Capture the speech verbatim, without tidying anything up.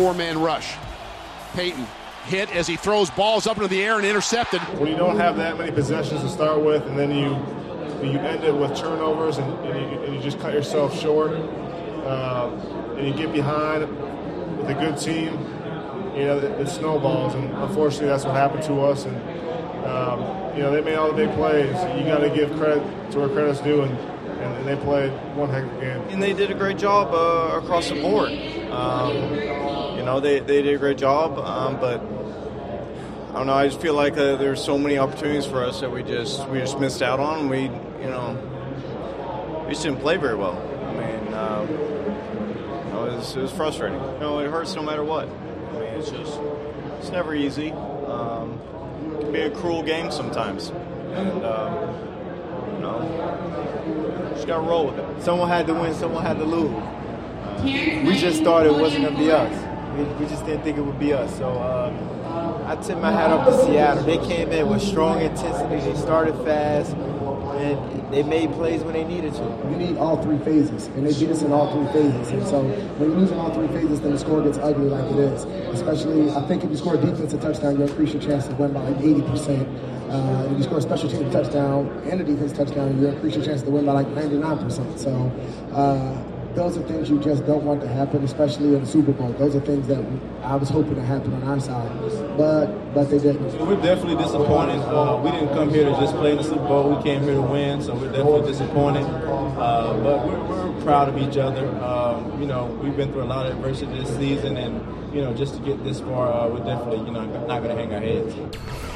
four-man rush. Payton hit as he throws balls up into the air and intercepted. When you don't have that many possessions to start with, and then you you end it with turnovers, and, and, you, and you just cut yourself short, uh, and you get behind with a good team, you know, it, it snowballs, and unfortunately that's what happened to us. And um, you know, they made all the big plays. You got to give credit to where credit's due, and, and, and they played one heck of a game. And they did a great job uh, across the board. Um, you know, they, they did a great job, um, but I don't know. I just feel like uh, there's so many opportunities for us that we just we just missed out on. We, you know, we just didn't play very well. I mean, uh, it was it was frustrating. You know, it hurts no matter what. I mean, it's just it's never easy. Um, it can be a cruel game sometimes, and uh, you know, just gotta roll with it. Someone had to win. Someone had to lose. Uh, we just thought it wasn't gonna be us. We, we just didn't think it would be us. So. Uh, I tip my hat off to Seattle. They came in with strong intensity. They started fast, and they made plays when they needed to. You need all three phases, and they beat us in all three phases. And so when you lose in all three phases, then the score gets ugly like it is. Especially, I think if you score a defensive touchdown, you increase your chance to win by like eighty percent. Uh, if you score a special team touchdown and a defense touchdown, you increase your chance to win by like ninety-nine percent. So uh, those are things you just don't want to happen, especially in the Super Bowl. Those are things that I was hoping to happen on our side, but but they didn't. So we're definitely disappointed. Uh, we didn't come here to just play in the Super Bowl. We came here to win, so we're definitely disappointed. Uh, but we're, we're proud of each other. Um, you know, we've been through a lot of adversity this season, and you know, just to get this far, uh, we're definitely you know not going to hang our heads.